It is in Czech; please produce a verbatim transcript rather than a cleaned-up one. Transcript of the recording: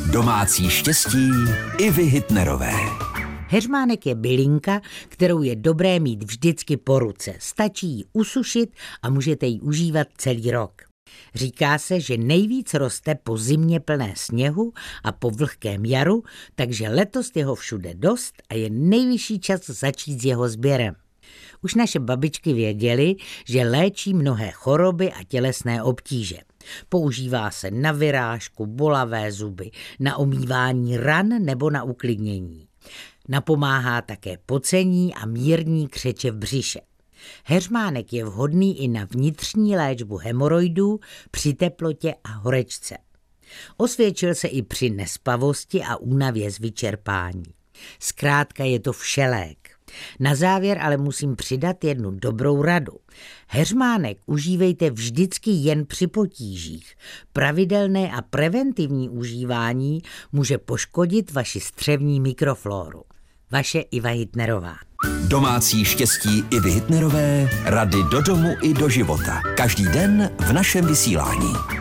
Domácí štěstí Ivy Hitnerové. Heřmánek je bylinka, kterou je dobré mít vždycky po ruce. Stačí ji usušit a můžete ji užívat celý rok. Říká se, že nejvíc roste po zimě plné sněhu a po vlhkém jaru, takže letos je ho všude dost a je nejvyšší čas začít s jeho sběrem. Už naše babičky věděly, že léčí mnohé choroby a tělesné obtíže. Používá se na vyrážku, bolavé zuby, na omývání ran nebo na uklidnění. Napomáhá také pocení a mírní křeče v břiše. Heřmánek je vhodný i na vnitřní léčbu hemoroidů, při teplotě a horečce. Osvědčil se i při nespavosti a únavě z vyčerpání. Zkrátka je to všelék. Na závěr ale musím přidat jednu dobrou radu. Heřmánek užívejte vždycky jen při potížích. Pravidelné a preventivní užívání může poškodit vaši střevní mikroflóru. Vaše Iva Hitnerová. Domácí štěstí Ivy Hitnerové, rady do domu i do života. Každý den v našem vysílání.